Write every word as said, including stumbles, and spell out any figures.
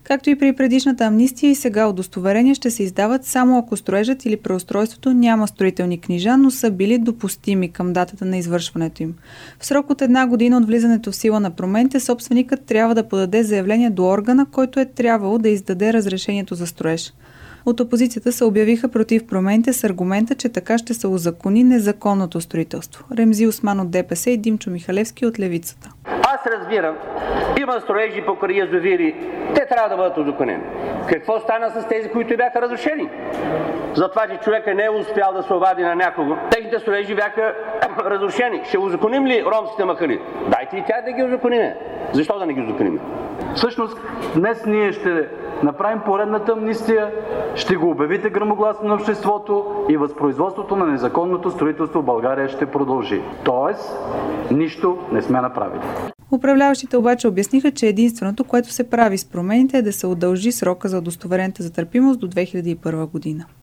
Както и при предишната амнистия, и сега удостоверения ще се издават само ако строежът или преустройството няма строителни книжа, но са били допустими към датата на извършването им. В срок от една година от влизането в сила на промените, собственикът трябва да подаде заявление до органа, който е трябвало да издаде разрешението за строеж. От опозицията се обявиха против промените с аргумента, че така ще се узакони незаконното строителство. Ремзи Осман от ДПС и Димчо Михалевски от Левицата. Аз разбирам, има строежи покрай язовири, те трябва да бъдат узаконени. Какво стана с тези, които бяха разрушени? Затова, че човека не е успял да се обади на някого. Техните строежи бяха разрушени. Ще узаконим ли ромските махали? Дайте и тях да ги узаконим. Защо да не ги узаконим? Всъщност, днес ние ще направим поредната амнистия, ще го обявите гръмогласно на обществото и възпроизводството на незаконното строителство в България ще продължи. Тоест, нищо не сме направили. Управляващите обаче обясниха, че единственото, което се прави с промените, е да се удължи срока за удостоверената за търпимост до две хиляди и първа година.